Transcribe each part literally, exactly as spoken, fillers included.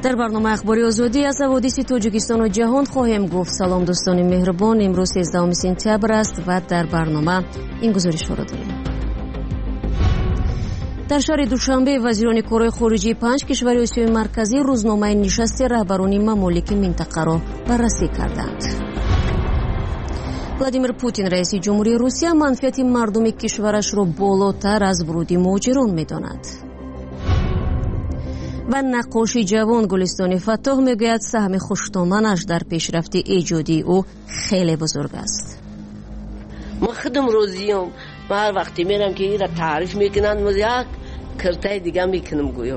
در برنامه اخباری آزادی از حوادث تاجیکستان و جهان خواهیم گفت. سلام دوستان مهربان، امروز سیزدهم سپتامبر است و در برنامه این گزارش را داریم. در شهر دوشنبه وزیران کارهای خارجی پنج کشور آسیای مرکزی روزنامه نشست رهبران ممالک منطقه را بررسی کردند. ولادیمیر پوتین رئیس جمهوری روسیه منفعت مردم کشورش را بالاتر از ورود مهاجران می‌داند. و نقاش جوان گلستان فتاح میگوید سهم خوشتومنش در پیشرفت ایجادی او خیلی بزرگ است. من خودم روزیم، من هر وقتی میرم که این را تعریف میکنند، من یک کرتای دیگه میکنم گویا.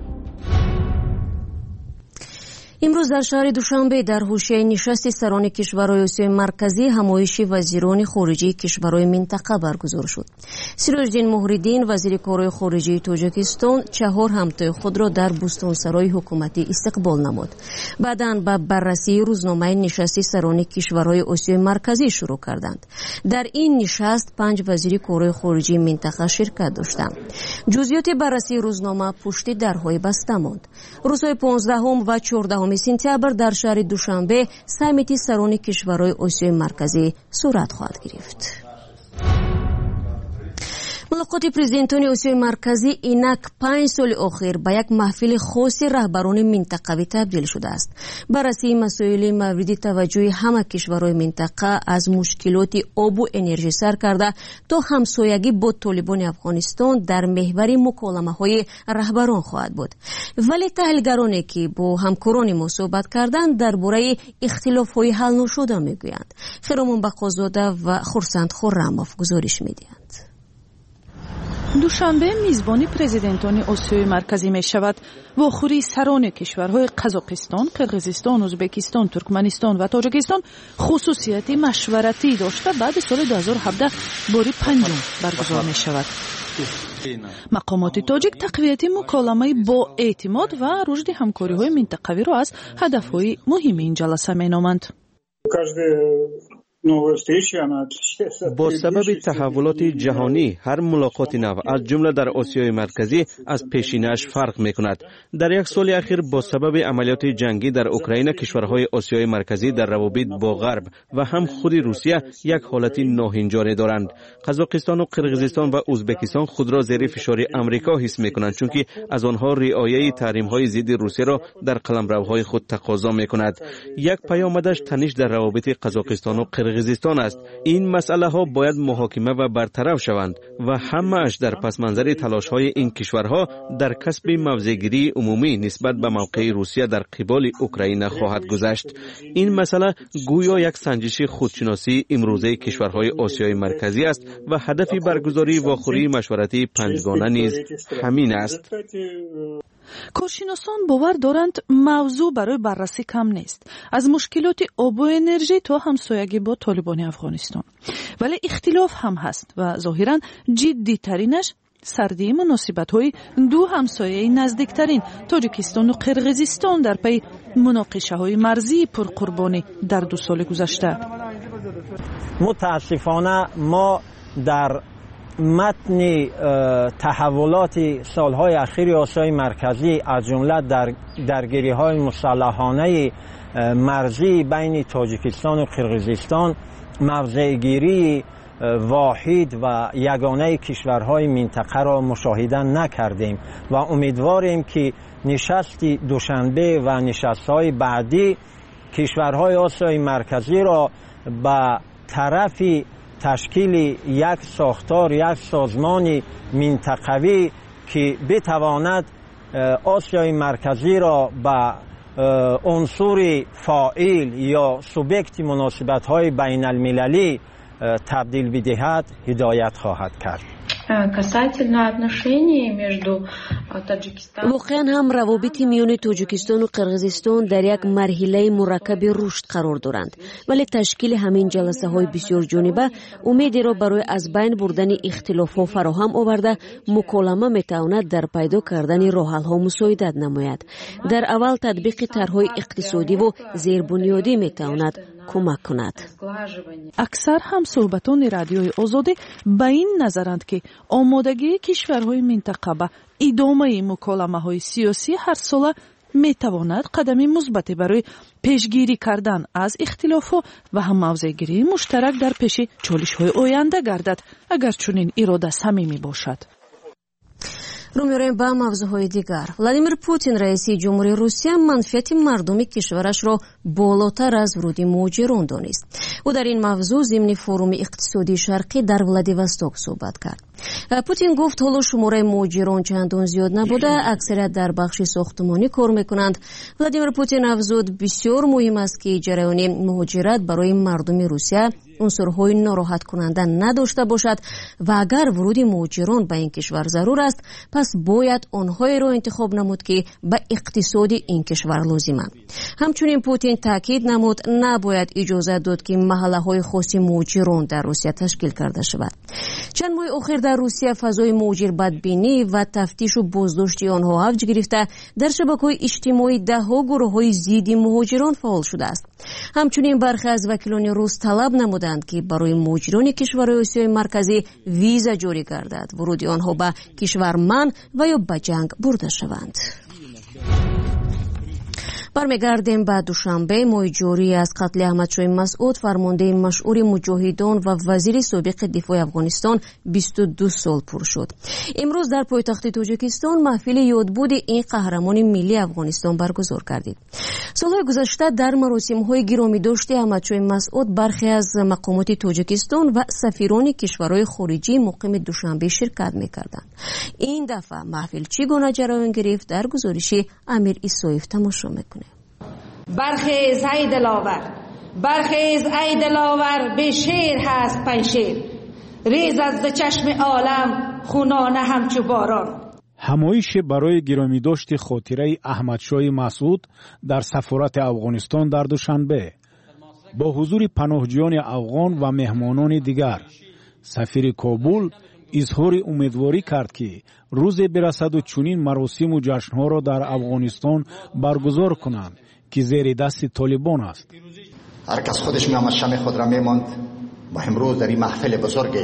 امروز در شهر دوشنبه در حوشیه نشست سران کشورهای آسیای مرکزی همایش وزیران خارجی کشورهای منطقه برگزار شد. سیروجدین مهردین وزیر کارهای خارجی تاجیکستان چهار همتای خود را در بستانسرای حکومتی استقبال نمود. بعداً با بررسی روزنامه نشست سران کشورهای آسیای مرکزی شروع کردند. در این نشست پنج وزیر کارهای خارجی منطقه شرکت داشتند. جزئیات بررسی روزنامه پشت درهای بسته ماند. روزهای پانزدهم و چهاردهم سپتامبر در شهر دوشنبه سمیت سران کشورهای آسیای مرکزی صورت خواهد گرفت. ملاقات پرزیدنتان آسیای مرکزی اینک پنج سال اخیر به یک محفل خاص رهبران منطقوی تبدیل شده است. بررسی مسائل مورد توجه همه کشورهای منطقه از مشکلات آب و انرژی سر کرده تا همسایگی با طالبان افغانستان در محور مکالمه‌های رهبران خواهد بود. ولی تحلیلگرانی که با همکاران ما صحبت کردند درباره اختلاف‌های حل نشده میگویند. خیرامون بقازاده و خورسند خرماف گزارش میدهند. دوشنبه میزبانی پرزیدنتان آسیای مرکزی می شود. واخوری سران کشورهای قزاقستان، قرقیزستان، ازبکستان، ترکمنستان و تاجیکستان خصوصیت مشورتی داشته بعد سال دو هزار و هفده باری پنجم برگزار می شود. مقامات تاجیک تقویت مکالمه با اعتماد و رشد همکاری های منطقوی را از هدف های مهم این جلسه می نامند. با سبب تحولات جهانی هر ملاقات نو از جمله در آسیای مرکزی از پیشینه‌اش فرق می‌کند. در یک سال اخیر با سبب عملیات جنگی در اوکراین کشورهای آسیای مرکزی در روابط با غرب و هم خود روسیه یک حالت ناهنجاری دارند. قزاقستان و قرقیزستان و ازبکستان خود را زیر فشار آمریکا حس می‌کنند چون که از آنها رعایت تحریم‌های ضد روسیه را در قلمروهای خود تقاضا می‌کند. یک پیامدش تنش در روابط قزاقستان و قرقیزستان است. این مسئله ها باید محاکمه و برطرف شوند و همه‌اش در پس منظر تلاش های این کشورها در کسب موضع‌گیری عمومی نسبت به موقع روسیه در قبال اوکراین خواهد گذشت. این مسئله گویا یک سنجش خودشناسی امروزه کشورهای آسیای مرکزی است و هدف برگزاری واخوری مشورتی پنجگانه نیز همین است. کارشناسان باور دارند موضوع برای بررسی کم نیست، از مشکلات آب و انرژی تا همسایگی با طالبان افغانستان. ولی اختلاف هم هست و ظاهراً جدی ترینش سردی مناسبت های دو همسایه نزدیکترین تاجیکستان و قرقیزستان در پی مناقشه های مرزی پرقربانی در دو سال گذشته. متاسفانه ما در متن تحولات سالهای اخیر آسیای مرکزی از جمله در درگیری‌های مسلحانه مرزی بین تاجیکستان و قرقیزستان موضع‌گیری واحد و یگانه کشورهای منطقه را مشاهده نکردیم و امیدواریم که نشست دوشنبه و نشست‌های بعدی کشورهای آسیای مرکزی را به طرف تشکیل یک ساختار، یک سازمان منطقوی که بتواند آسیای مرکزی را به عنصر فاعل یا سوبیکت مناسبت‌های بین المللی تبدیل بدهد هدایت خواهد کرد. واقعا هم روابط میان تاجیکستان و قرقیزستان در یک مرحله مرکب رشد قرار دارند، ولی تشکیل همین جلسه های بسیار جانبه امیدی را برای از بین بردن اختلاف ها فراهم آورده مکالمه میتواند در پیدا کردن راه حل ها مساعدت نماید. در اول تطبیق طرحهای اقتصادی و زیربنیادی میتواند کمک کند. اکثر هم صحبتان رادیوی آزادی به این نظرند که آمادگی کشورهای منطقه به ادامه مکالمه های سیاسی هر ساله метавонад қадами мусбате барои пешгирӣ кардан аз ихтилофҳо ва ҳаммавзегирии муштарак дар пеши чолишҳои оянда гардад, агар чунин ирода самимӣ бошад. рӯ меорем ба мавзӯъҳои дигар. Владимир Путин, раиси ҷумҳурии Русия, манфиати мардуми кишварашро болотар аз вуруди муҳоҷирон донист. ӯ дар ин мавзӯъ зимни форуми иқтисодии шарқӣ дар Владивосток суҳбат кард. Путин гуфт ҳоло шумораи муҳоҷирон чандон зиёд набуда, аксарият дар бахши сохтмонӣ кор мекунанд. Владимир Путин афзуд, бисёр муҳим аст ки ҷараёни муҳоҷират барои мардуми Русия унсурҳои нороҳаткунанда надошта бошад ва агар вуруди муҳоҷирон ба ин кишвар зарур аст, пас бояд онҳоеро интихоб намуд ки ба иқтисоди ин кишвар лозиманд. ҳамчунин Путин таъкид намуд, набояд иҷозат дод ки маҳаллаҳои хоси муҳоҷирон дар Русия ташкил карда шавад. чанд моҳи охир дар Русия фазои муҳоҷирбадбинӣ ва тафтишу боздошти онҳо авҷ гирифта, дар шабакаҳои иҷтимоӣ даҳҳо гурӯҳҳои зидди муҳоҷирон фаъол шудааст. ҳамчунин бархе аз вакилони рус талаб намуданд ки барои муҳоҷирони кишварҳои Осиёи марказӣ виза ҷорӣ гардад, вуруди онҳо ба кишвар манъ ва ё ба ҷанг бурда шаванд. бармегардем ба душанбе. моҳи ҷорӣ аз қатли Аҳмадшоҳи Масъуд, фармондаи машъури муҷоҳидон ва вазири собиқи дифои Афғонистон, бисту ду сол пур шуд. имрӯз дар пойтахти Тоҷикистон маҳфили ёдбуди ин қаҳрамони миллии Афғонистон баргузор гардид. солҳои гузашта дар маросимҳои гиромидошти Аҳмадшоҳи Масъуд бархе аз мақомоти Тоҷикистон ва сафирони кишварҳои хориҷӣ муқими Душанбе ширкат мекарданд. ин дафъа маҳфил чӣ гуна ҷараён гирифт? дар гузориши Амир Исоев тамошо мекунем. برخیز ای دلاور برخیز ای دلاور به شیر هست پنشیر ریز از چشم عالم خونانه همچو باران. ҳамоиш барои гиромидошти хотираи Аҳмадшоҳи Масъуд дар сафорати Афғонистон дар Душанбе бо ҳузури паноҳҷӯёни афғон ва меҳмонони дигар. сафири Кобул изҳори умедворӣ кард ки рӯзе бирасаду чунин маросиму ҷашнҳоро дар Афғонистон баргузор кунанд که زیر دست طالبان است. هر کس خودش میامد شمع خود را میماند و امروز در این محفل بزرگ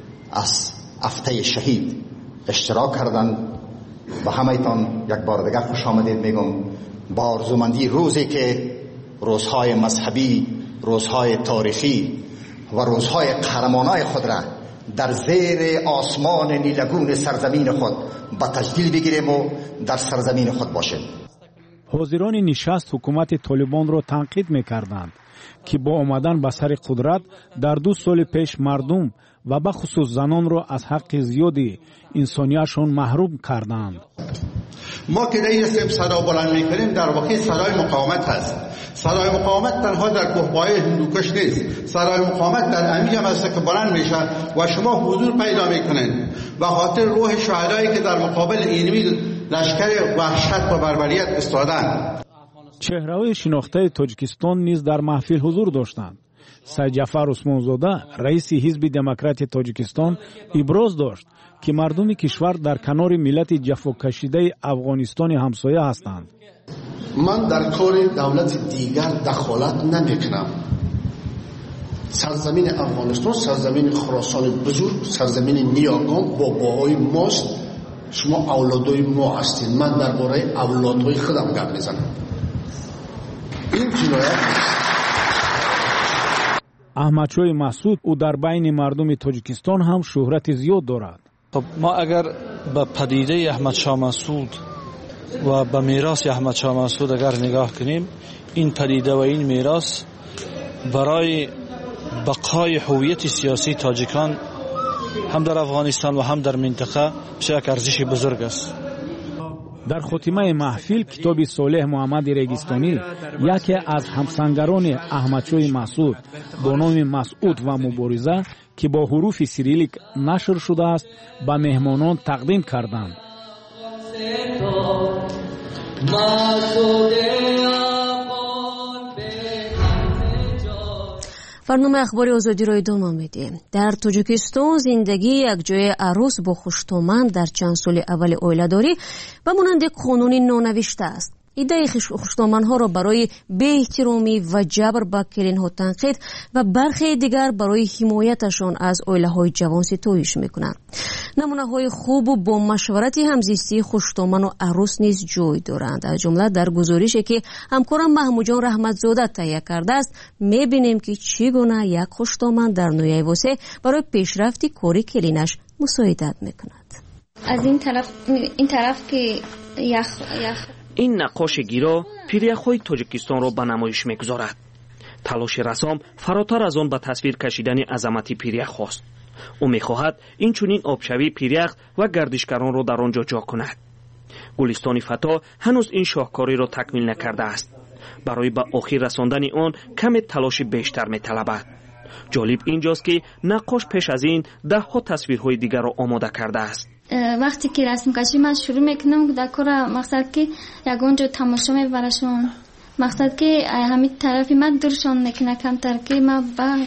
از هفته شهید اشتراک کردند و همه‌تان یک بار دیگر خوش آمدید میگم با آرزومندی روزی که روزهای مذهبی، روزهای تاریخی و روزهای قهرمانای خود را در زیر آسمان نیلگون سرزمین خود با تجلیل بگیریم و در سرزمین خود باشیم. ҳозирони нишаст ҳукумати толибонро танқид мекарданд ки бо омадан ба сари қудрат дар ду соли пеш мардум ва бахусус занонро аз ҳаққи зиёди инсониятшон маҳрум карданд. ما که نیستیم صدا بلند میکنیم در واقع صدای مقاومت هست. صدای مقاومت تنها در کوهپایه هندوکش نیست. صدای مقاومت در امید هم هست که بلند میشه و شما حضور پیدا میکنین و خاطر روح شهدایی که در مقابل اینمی لشکر وحشت و بربریت ایستادند. چهره‌های شناخته تاجیکستان نیز در محفل حضور داشتند. سید جعفر عثمانزاده رئیس حزب دموکرات تاجیکستان ابراز داشت که مردم کشور در کنار ملت جفاکشیده افغانستان همسایه هستند. من در کار دولت دیگر دخالت نمیکنم. سرزمین افغانستان سرزمین خراسان بزرگ، سرزمین نیاگان باباهای ماست. شما اولادای ما هستید. من درباره اولادهای خودم گپ میزنم. این جنایت احمدشاه مسعود او در بین مردم تاجیکستان هم شهرت زیاد دارد. خب ما اگر به پدیده احمدشاه مسعود و به میراث احمدشاه مسعود اگر نگاه کنیم، این پدیده و این میراث برای بقای هویت سیاسی تاجیکان هم در افغانستان و هم در منطقه بسیار ارزش بزرگ است. در خاتمه محفل کتاب صالح محمد ریگستانی یکی از همسنگران احمدشاه مسعود با نام مسعود و مبارزه که با حروف سیریلیک نشر شده است به مهمانان تقدیم کردند. برنامه اخباری آزادی را ادامه میدیم. در تاجیکستان زندگی یک جای عروس با خوشتومند در چند سال اول اویله‌داری به مانند قانونی نانوشته است. ایده خشتامندها را برای بی‌احترامی و جبر به کلین‌ها تنقید و برخی دیگر برای حمایتشان از عائله‌های جوان ستایش می‌کنند. نمونه‌های خوب و با مشورت همزیستی خشتامند و عروس نیز جای دارند. از جمله در گزارشی که همکارم محمود جان رحمتزاده تهیه کرده است می‌بینیم که چگونه یک خشتامند در نویای وسه برای پیشرفت کاری کلینش مساعدت می‌کند. از این طرف این طرف که یخ یخ این نقاش گیرا پیریخ‌های تاجیکستان را به نمایش می‌گذارد. تلاش رسام فراتر از آن به تصویر کشیدن عظمت پیریخ است. او می‌خواهد این چنین آبشوی پیریخ و گردشگران را در آنجا جا کند. گلستان فتا هنوز این شاهکاری را تکمیل نکرده است. برای به آخر رساندن آن کمی تلاش بیشتر می‌طلبد. جالب اینجاست که نقاش پیش از این ده ها تصویرهای دیگر را آماده کرده است. وقتی که رسم کشی من شروع میکنم دکور مقصد که یگان جو تماشا میبرشون مقصد که همین طرفی من درشان میکنه کمتر که من با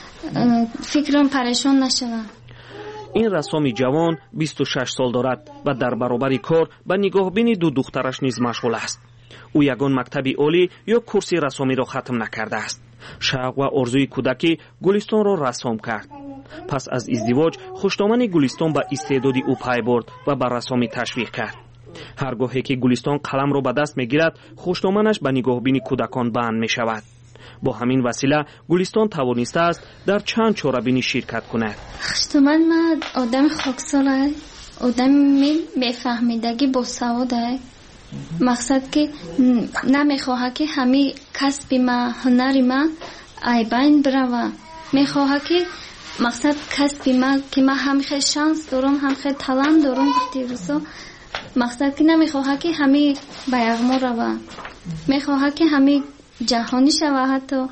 فکرم پریشان نشوم. این رسامی جوان بیست و شش سال دارد و در برابر کار به نگاهبین دو دخترش نیز مشغول است. او یگان مکتبی عالی یا کورسی رسامی را ختم نکرده است. شوق و آرزوی کودکی گلستان را رسام کرد. پس از ازدواج خشتامن گلستان به استعدادی او پی برد و به رسامی تشویق کرد. هرگاهی که گلستان قلم را به دست میگیرد خشتامنش به نگاهبین کودکان بند می شود. با همین وسیله گلستان توانسته است در چند چاره‌بینی شرکت کند. خشتامن من آدم خاکسار آدم میفهمیدگی با سواده مقصد که نمیخواه که همه کسب ما هنری ما ای بین بروه میخواه که مقصد کسب ما که ما هم خیلی شانس دارم هم خیلی تالنت دارم وقتی روزا مقصد که نمیخواه که همه به یغما روه میخواه که همه جهانی شوه. حتی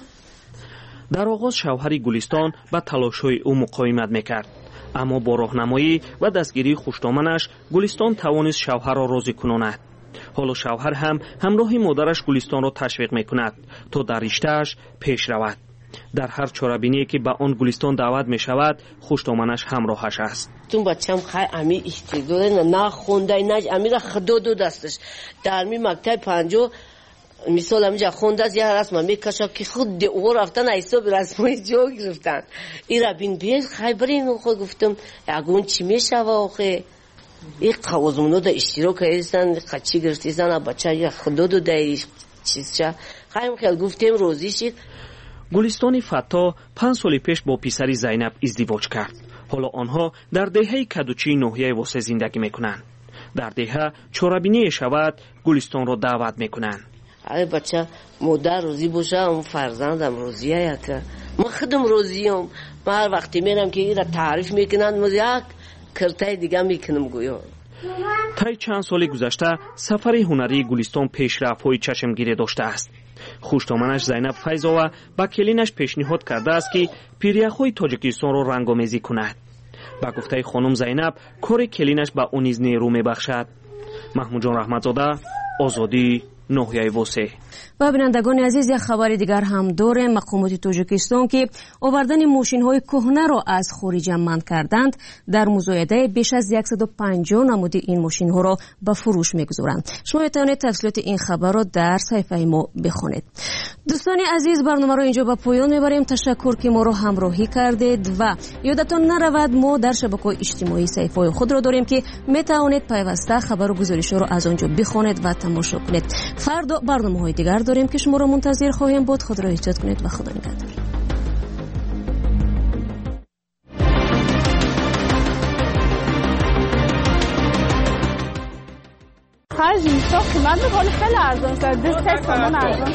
در آغاز شوهر گلستان به تلاش‌های او مقاومت میکرد، اما با راهنمایی و دستگیری خشتامنش گلستان توانست شوهر را راضی کناند. حالا شوهر هم همراه مادرش گلستان را تشویق میکند تا در رشته‌اش پیش رود. در هر چاره‌بینی که به آن گلستان دعوت می شود خشتامنش همراهش است. تون بچه‌م خیلی امی استعداد نه خونده نه امیر خدا دو دستش در می مکتب پنجو مثال همینجا خونده از یه رسم میکشه که خود دیو رفتن حساب رسمای جو گرفتن. ایرا بین بیش خیلی برین خود گفتم یگون چی میشه آخه این قوازمونو دا اشتراک هستن خچی گرفتیزن بچه یه خدا دو دایش چیزچه خیلی خیلی گفتیم روزی شید. گلستان فتا پنج سال پیش با پسری زینب ازدواج کرد. حالا آنها در دهه کدوچی ناحیه وسه زندگی میکنند. در دهه چاره‌بینی شود گلستان را دعوت میکنند. ای بچه مادر روزی باشه اون فرزندم روزیه یک من خودم روزیم. من هر وقتی میرم که این را تعریف میکنند من یک کرتای دیگه میکنم گویا. طی چند سال گذشته سفر هنری گلستان پیشرفت‌های چشمگیری داشته است. خشتامنش زینب فیضاوه با کلینش پیشنهاد کرده است که پیریخ‌های تاجیکستان را رنگ‌آمیزی کند. با گفته خانم زینب کار کلینش به او نیز نیرو میبخشد. محمود جان رحمتزاده، آزادی، ناحیه وسه. و بینندگان عزیز یک خبر دیگر هم داره. مقامات تاجیکستان که آوردن ماشین‌های کهنه را از خارج منع کردند در مزایده بیش از صد و پنجاه نمود این ماشین‌ها را به فروش می‌گذارند. شما می‌توانید تفصیلات این خبر را در صفحه ما بخوانید. دوستان عزیز برنامه را اینجا به پایان می‌بریم. تشکر که ما را همراهی کردید و یادتان نرود ما در شبکه‌های اجتماعی صفحه خود را داریم که می‌توانید پیوسته خبر و گزارش‌ها را از آنجا بخوانید و تماشا کنید. فردا برنامه‌های دیگر داریم که شما را منتظر خواهیم بود. خود را احتیاط کنید و خدا نگهدار. خرج میساخت من به حال خیلی ارزان شد. دست سامان ارزان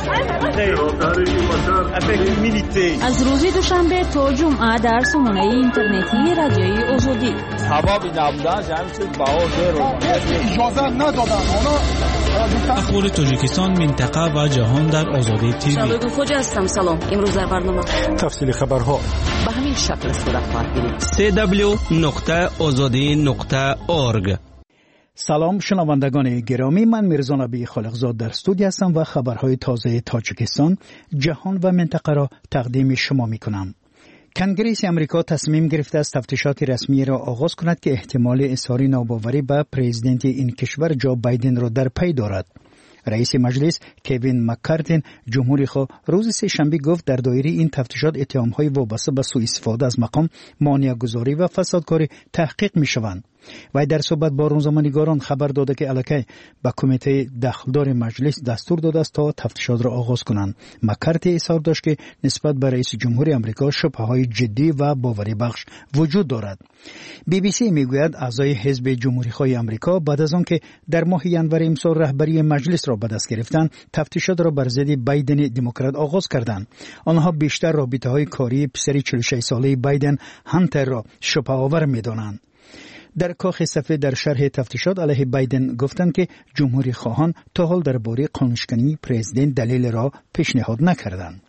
از روز دوشنبه تا جمعه در سامانه اینترنتی رادیوی آزادی. سبب نبودن جمع شد بهار رو اجازه ندادن. اخبار تاجیکستان، منطقه و جهان در آزادی تیوی. شبکه خوجا هستم. سلام. امروز در برنامه تفصیل خبرها به همین شکل صورت خواهد گرفت. دبلیو دبلیو دبلیو نقطه آزادی نقطه اورگ. سلام شنوندگان گرامی، من میرزا نبی خالقزاد در استودیو هستم و خبرهای تازه تاجیکستان، جهان و منطقه را تقدیم شما میکنم. کنگره امریکا تصمیم گرفته است تفتیشات رسمی را آغاز کند که احتمال اظهار ناباوری به پرزیدنت این کشور جو بایدن را در پی دارد. رئیس مجلس کوین مکارتین جمهوری خود روز سه شنبه گفت در دایره این تفتیشات اتهام‌های وابسته به سوء استفاده از مقام، مانع‌گذاری و فسادکاری تحقیق می‌شوند. و در صحبت با روزنامه‌نگاران خبر داده که الکی به کمیته دخلدار مجلس دستور داده است تا تفتیشات را آغاز کنند. مکارتی اظهار داشت که نسبت به رئیس جمهوری آمریکا شبهه‌های جدی و باوری بخش وجود دارد. بی بی سی میگوید اعضای حزب جمهوری‌خواه آمریکا بعد از آنکه در ماه ژانویه امسال رهبری مجلس را به دست گرفتند، تفتیشات را بر ضد بایدن دموکرات آغاز کردند. آنها بیشتر رابطه‌های کاری پسر چهل و شش ساله بایدن هانتر را شبهه‌آور می‌دانند. در کاخ سفید در شرح تفتیشات علیه بایدن گفتند که جمهوری خواهان تا حال درباره قانونشکنی پرزیدنت دلیل را پیشنهاد نکردند.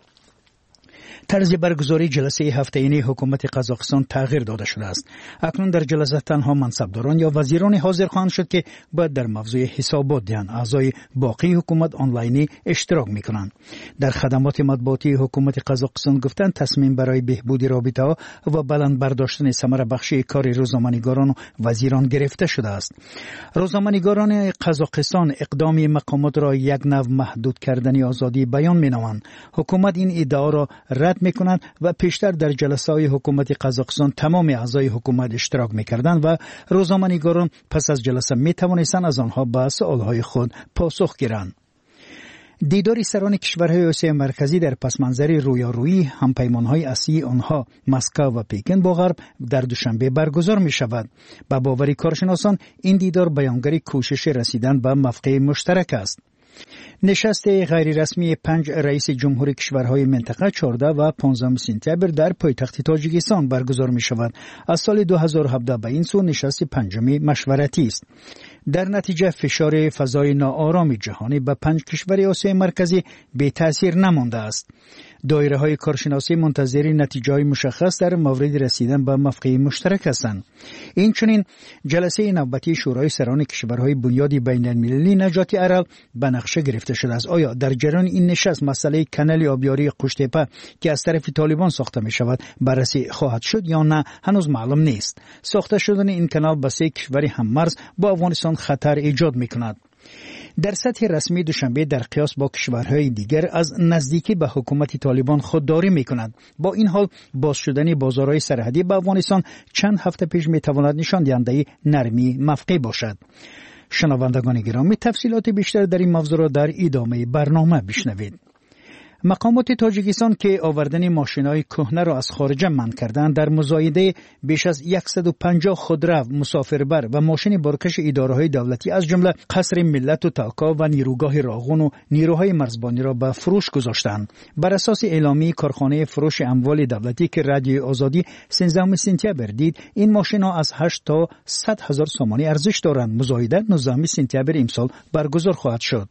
طرز برگزاری جلسه هفته‌ای حکومت قزاقستان تغییر داده شده است. اکنون در جلسه تنها منصبداران یا وزیران حاضر خواهند شد که باید در موضوع حسابات دهند. اعضای باقی حکومت آنلاینی اشتراک می‌کنند. در خدمات مطبوعاتی حکومت قزاقستان گفتند تصمیم برای بهبود رابطه‌ها و بلند برداشتن ثمره بخشی کار روزنامه‌نگاران و وزیران گرفته شده است. روزنامه‌نگاران قزاقستان اقدام مقامات را یک نوع محدود کردن آزادی بیان می‌نامند. حکومت این ادعا را رد میکنند و پیشتر در جلسه‌های حکومت قزاقستان تمام اعضای حکومت اشتراک میکردند و روزنامه‌نگاران پس از جلسه میتوانستند از آنها به سوالهای خود پاسخ گیرند. دیدار سران کشورهای آسیای مرکزی در پسمانظر رویارویی همپیمانهای اصلی آنها مسکو و پکن با غرب در دوشنبه برگزار می شود. با باور کارشناسان این دیدار بیانگر کوشش رسیدن به موافقه مشترک است. نشست غیر رسمی پنج رئیس جمهور کشورهای منطقه چهارده و پانزده سپتامبر در پایتخت تاجیکستان برگزار می شود. از سال دو هزار و هفده به این سو نشست پنجمی مشورتی است. در نتیجه فشار فضای ناآرام جهانی به پنج کشور آسیای مرکزی بی تأثیر نمانده است. دایره های کارشناسی منتظر نتیجه های مشخص در مورد رسیدن به موافقه مشترک هستند. این چنین جلسه نوبتی شورای سران کشورهای بنیادی بین المللی نجات ارل به نقشه گرفته شده است. آیا در جریان این نشست مسئله کانال آبیاری قوشتپه که از طرف طالبان ساخته می شود بررسی خواهد شد یا نه هنوز معلوم نیست. ساخته شدن این کانال به سه کشور هممرز با افغانستان خطر ایجاد می کند. در سطح رسمی دوشنبه در قیاس با کشورهای دیگر از نزدیکی به حکومت طالبان خودداری می کند. با این حال باز شدن بازارهای سرحدی به افغانستان چند هفته پیش می تواند نشان دهنده نرمی موقع باشد. شنوندگان گرامی، تفصیلات بیشتر در این موضوع را در ادامه برنامه بشنوید. مقامات تاجیکستان که آوردن ماشین‌های کهنه را از خارج منع کردند، در مزایده بیش از صد و پنجاه خودرو، مسافربر و ماشین بارکش اداره‌های دولتی از جمله قصر ملت و تاکا و نیروگاه راغون و نیروهای مرزبانی را به فروش گذاشتند. بر اساس اعلامیه کارخانه فروش اموال دولتی که رادیو آزادی سیزدهم سپتامبر دید، این ماشین‌ها از هشت تا صد هزار سومانی ارزش دارند. مزایده نوزدهم سپتامبر امسال برگزار خواهد شد.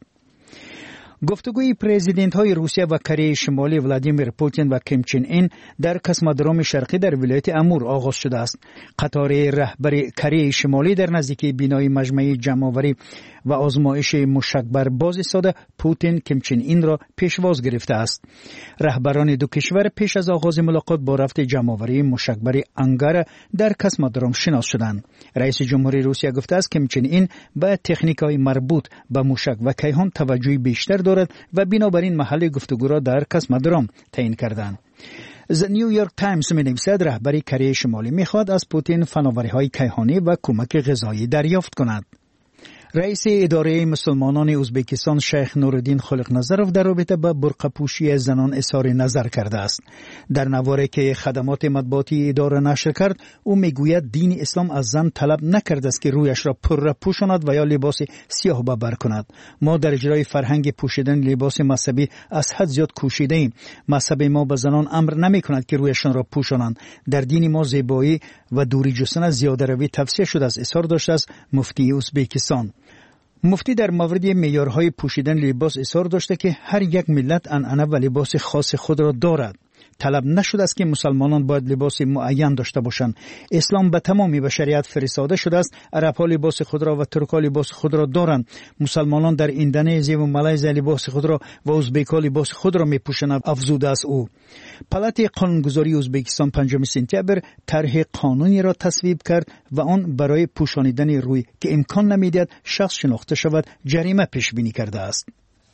گفتگوی پرزیدنت های روسیه و کره شمالی ولادیمیر پوتین و کیم چین این در کسمودرام شرقی در ولایت امور آغاز شده است. قطار رهبر کره شمالی در نزدیکی بینای مجمع جمع‌آوری و آزمایش موشکبر باز ایستاده پوتین کیم چین این را پیشواز گرفته است. رهبران دو کشور پیش از آغاز ملاقات با رفت جمع‌آوری موشکبر انگار در کسمودرام شناس شدند. رئیس جمهوری روسیه گفته است کیم چین این به تکنیک‌های مربوط به موشک و کیهان توجه بیشتر دارد و بنابراین محل گفتگو را در کسمودرام تعیین کردند. The New York Times می‌نویسد رهبر کره شمالی می‌خواهد از پوتین فناوری‌های کیهانی و کمک غذایی دریافت کند. رئیس اداره مسلمانان ازبکستان شیخ نورالدین خالق‌نظرov در رابطه با برقع پوشی زنان اظهار نظر کرده است. در نواری که خدمات مطبوعاتی اداره نشر کرد، او میگوید دین اسلام از زن طلب نکرده است که رویش را پر پوشاند و یا لباس سیاه ببر کند. ما در اجرای فرهنگ پوشیدن لباس مذهبی از حد زیاد کوشیده ایم. مذهب ما به زنان امر نمی کند که رویشان را پوشانند. در دین ما زیبایی و دوری جستن زیاده روی توصیه شده است. اظهار داشته است مفتی ازبکستان. مفتی در مورد معیارهای پوشیدن لباس اظهار داشته که هر یک ملت عنعنه و لباس خاص خود را دارد. طلب نشده است که مسلمانان باید لباس معین داشته باشند. اسلام به تمامی بشریت فرستاده شده است. عرب‌ها لباس خود را و ترک‌ها لباس خود را دارند. مسلمانان در اندونزی و مالزی لباس خود را و ازبک‌ها لباس خود را می‌پوشانند، افزوده است او. پالات قانونگذاری ازبکستان پنجم سپتامبر طرح قانونی را تصویب کرد و آن برای پوشانیدن روی که امکان نمی‌دهد شخص شناخته شود جریمه پیش بینی کرده است.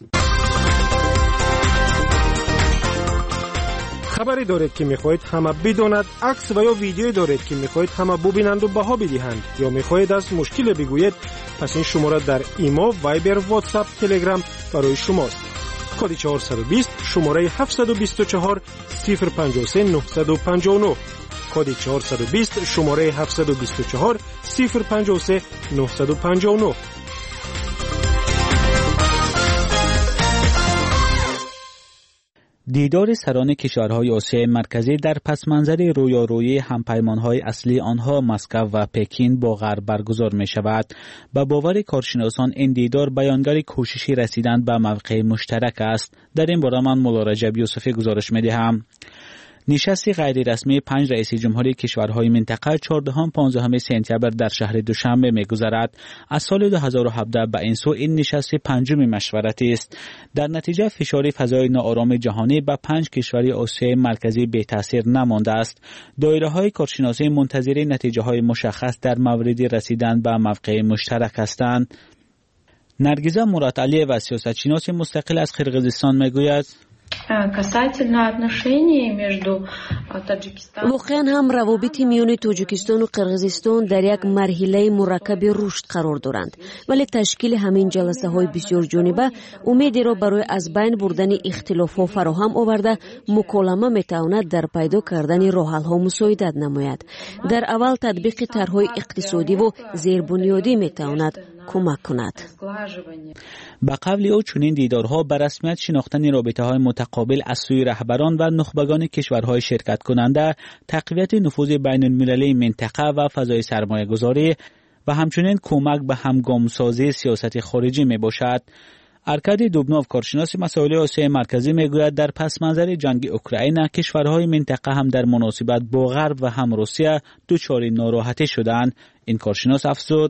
خبری دارید که می‌خواهید همه بداند، عکس و یا ویدیویی دارید که می‌خواهید همه ببینند و بها بدهند، یا می‌خواهید از مشکل بگویید، پس این شماره در ایما، وایبر، واتساپ، تلگرام برای شماست. کد چهارصد و بیست شماره هفتصد و بیست و چهار صفر پنجاه و سه نهصد و پنجاه و نه. کد چهارصد و بیست شماره هفتصد و بیست و چهار صفر پنجاه و سه نهصد و پنجاه و نه. دیدار سران کشورهای آسیای مرکزی در پسمنظر رویارویی همپیمانهای اصلی آنها مسکو و پکین با غرب برگزار می شود. به باور کارشناسان این دیدار بیانگر کوششی رسیدن به موقع مشترک است. در این باره من مولا رجب یوسفی گزارش می دهم. نشست غیر رسمی پنج رئیس جمهوری کشورهای منطقه چهاردهم پانزدهم سپتامبر در شهر دوشنبه می‌گذرد. از سال دو هزار و هفده به این سو این نشست پنجم مشورتی است. در نتیجه فشار فضای ناآرام جهانی به پنج کشور آسیای مرکزی بی تاثیر نمانده است. دایره‌های کارشناسی منتظر نتیجه‌های مشخص در مورد رسیدن به موقع مشترک هستند. نرگیزه مرادعلی و سیاستشناس مستقل از قرقیزستان میگوید واقعا هم روابط میان تاجیکستان و قرقیزستان در یک مرحله مرکب رشد قرار دارند، ولی تشکیل همین جلسه های بسیار جانبه امیدی را برای از بین بردن اختلاف ها فراهم آورده مکالمه میتواند در پیدا کردن راه حل ها مساعدت نماید. در اول تطبیق طرح‌های اقتصادی و زیربنیادی میتواند کمک کند. به قول او چنین دیدارها به رسمیت شناختن رابطه‌های متقابل از سوی رهبران و نخبگان کشورهای شرکت کننده، تقویت نفوذ بین المللی منطقه و فضای سرمایه گذاری و همچنین کمک به همگامسازی سیاست خارجی می باشد. ارکادی دوبنوف کارشناس مسائل آسیای مرکزی میگوید در پس منظر جنگ اوکراین کشورهای منطقه هم در مناسبت با غرب و هم روسیه دچار ناراحتی شدند. این کارشناس افزود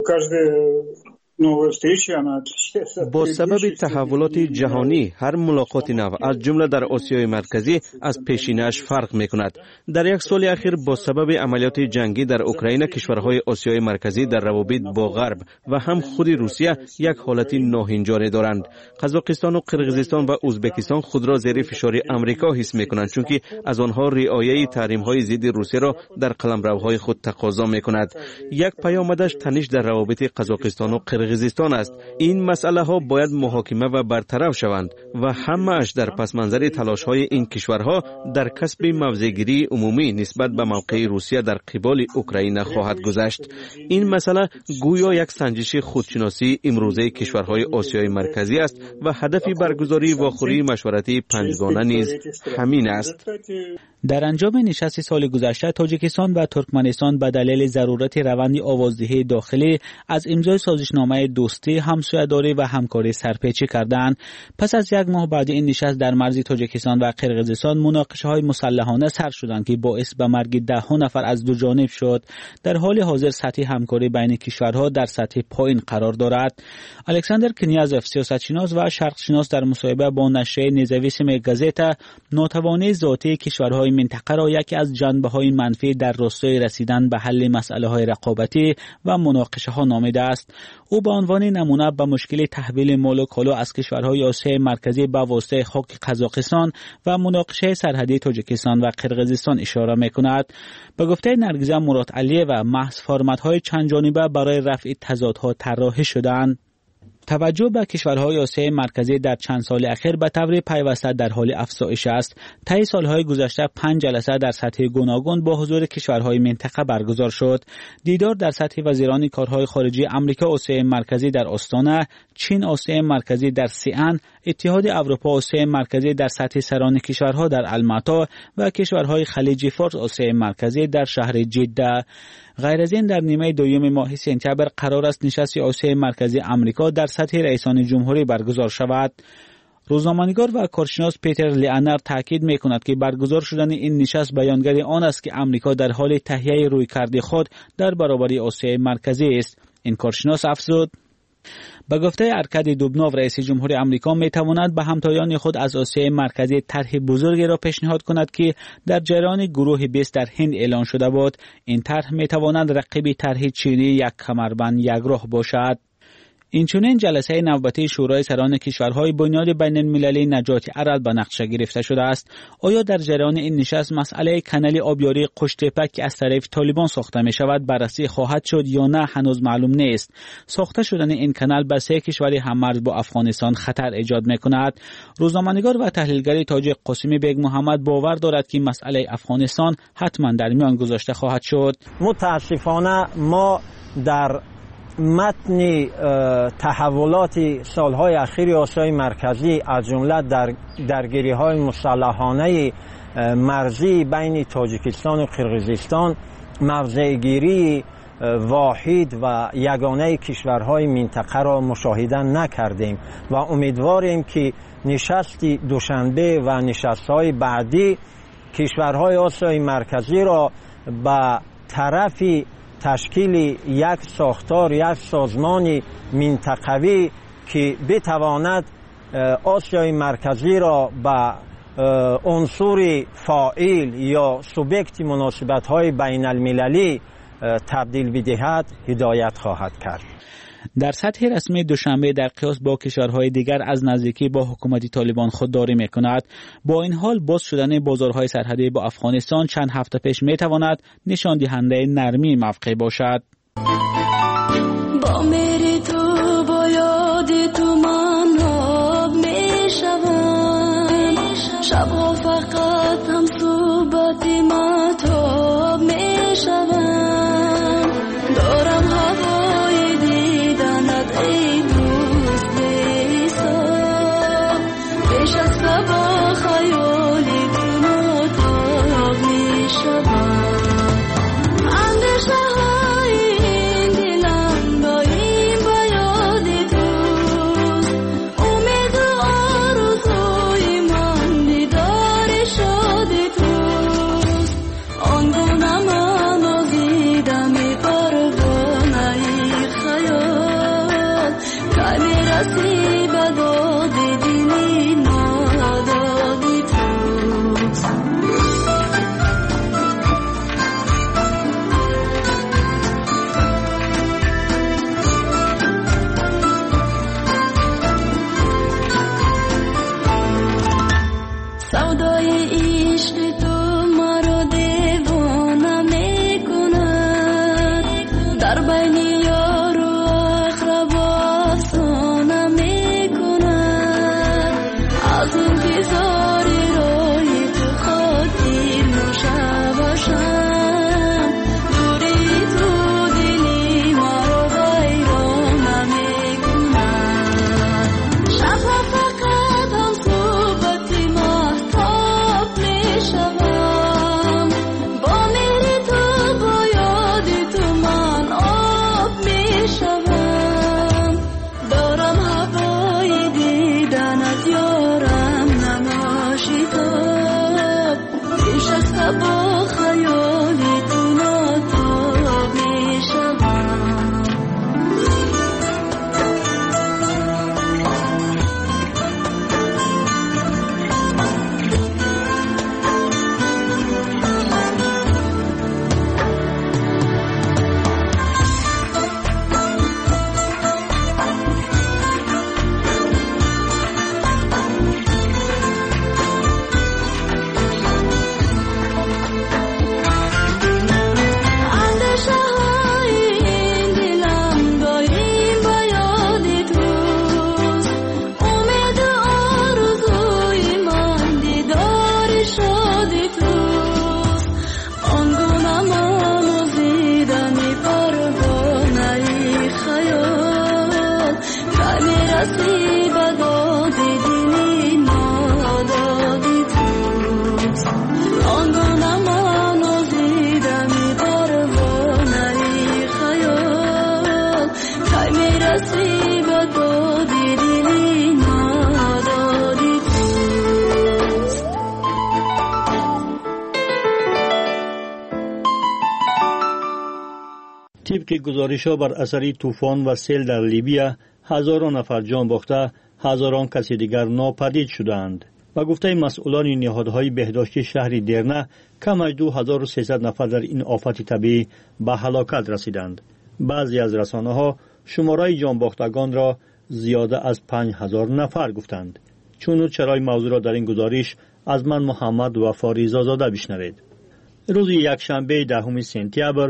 با سبب تحولات جهانی هر ملاقات نو از جمله در آسیای مرکزی از پیشینه‌اش فرق می‌کند. در یک سال اخیر با سبب عملیات جنگی در اوکراین کشورهای آسیای مرکزی در روابط با غرب و هم خود روسیه یک حالت ناهنجاری دارند. قزاقستان و قرقیزستان و ازبکستان خود را زیر فشار آمریکا حس می‌کنند، چون که از آنها رعایت تحریم‌های ضد روسیه را در قلمروهای خود تقاضا می‌کند. یک پیامدش تنش در روابط قزاقستان و قرقیزستان است. این مسئله ها باید محاکمه و برطرف شوند و همه‌اش در پس منظر تلاش های این کشورها در کسب موضع‌گیری عمومی نسبت به موقع روسیه در قبال اوکراین خواهد گذشت. این مسئله گویا یک سنجش خودشناسی امروزه کشورهای آسیای مرکزی است و هدف برگزاری واخوری مشورتی پنجگانه نیز همین است. در انجام نشست سال گذشته تاجیکستان و ترکمنستان به دلیل ضرورت روند آوازدهی داخلی از امضای سازشنامه دوستی، همسایه‌داری و همکاری سرپیچی کردند. پس از یک ماه بعد این نشست در مرز تاجیکستان و قرقیزستان مناقشه‌های مسلحانه سر شدند که باعث به مرگ ده نفر از دو جانب شد. در حال حاضر سطح همکاری بین کشورها در سطح پایین قرار دارد. الکساندر کنیازف سیاستشناس و شرقشناس در مصاحبه با نشریه نزویسم گازتا ناتوانی ذاتی کشورهای منطقه را یکی از جنبه‌های منفی در راستای رسیدن به حل مسائل‌های رقابتی و مناقشه‌ها نامیده است. او به عنوان نمونه به مشکل تحویل مال و کالا از کشورهای آسیای مرکزی به واسطه خاک قزاقستان و مناقشه سرحدی تاجیکستان و قرقیزستان اشاره می‌کند. به گفته نرگیزه مرادعلی و محض فرمت‌های چند جانبه برای رفع تضادها طراحی شدند. توجه به کشورهای آسیای مرکزی در چند سال اخیر به طور پیوسته در حال افزایش است. طی سالهای گذشته پنج جلسه در سطح گوناگون با حضور کشورهای منطقه برگزار شد. دیدار در سطح وزیران کارهای خارجی آمریکا آسیای مرکزی در آستانه، چین آسیای مرکزی در سیئن، اتحاد اروپا آسیای مرکزی در سطح سران کشورها در الماتا و کشورهای خلیج فارس آسیای مرکزی در شهر جده. غیر از این در نیمه دوم ماه سپتامبر قرار است نشست آسیای مرکزی آمریکا در سطح رئیسان جمهوری برگزار شود. روزنامه‌نگار و کارشناس پیتر لیانر تاکید می‌کند که برگزار شدن این نشست بیانگر آن است که امریکا در حال تهیه رویکرد خود در برابر آسیای مرکزی است. این کارشناس افزود: به گفته ارکادی دوبنوف رئیس جمهور آمریکا میتواند به همتایان خود از آسیای مرکزی طرح بزرگی را پیشنهاد کند که در جریان گروه بیست در هند اعلان شده بود. این طرح میتواند رقیب طرح چینی یک کمربند یک راه باشد. اینچنین جلسه نوبتی شورای سران کشورهای بنیاد بین المللی نجات ارل به نقشه گرفته شده است. آیا در جریان این نشست مسئله کانال آبیاری قشت‌تپه که از طرف طالبان ساخته می شود بررسی خواهد شد یا نه هنوز معلوم نیست. ساخته شدن این کانال به سه کشور هممرز با افغانستان خطر ایجاد می کند. روزنامه‌نگار و تحلیلگر تاجیک قاسمی بیگ محمد باور دارد که مسئله افغانستان حتما در میان گذاشته خواهد شد. متاسفانه ما در متن تحولات سالهای اخیر آسیای مرکزی از جمله در درگیری‌های مسلحانه مرزی بین تاجیکستان و قرقیزستان موضع‌گیری واحد و یگانه کشورهای منطقه را مشاهده نکردیم و امیدواریم که نشست دوشنبه و نشست‌های بعدی کشورهای آسیای مرکزی را به طرف تشکیل یک ساختار، یک سازمان منطقوی که بتواند آسیای مرکزی را به عنصر فاعل یا سوبیکت مناسبت‌های بین المللی تبدیل بدهد هدایت خواهد کرد. در سطح رسمی دوشنبه در قیاس با کشورهای دیگر از نزدیکی با حکومت طالبان خودداری می‌کند. با این حال باز شدن بازارهای سرحدی با افغانستان چند هفته پیش می‌تواند نشان دهنده نرمی موقع باشد. با میری تو با یاد تو من آب میشوم، شبها فقط هم صحبت مهتاب میشوم، دارم هوای دیدنت ای دوست نیسا، پیش از با خیالی تو متاب میشوم، اندیشه های طبق گزارش‌ها بر اثر طوفان و سیل در لیبیا هزاران نفر جان باخته، هزاران کسی دیگر ناپدید شدند و گفته مسئولان نهادهای بهداشتی شهر درنه کم از دو هزار و سیصد نفر در این آفت طبیعی به هلاکت رسیدند. بعضی از رسانه‌ها شماره جان باختگان را زیاده از پنج هزار نفر گفتند. چون چرای موضوع را در این گزارش از من محمد وفا ریزا زاده بشنوید. روز یکشنبه دهم سپتامبر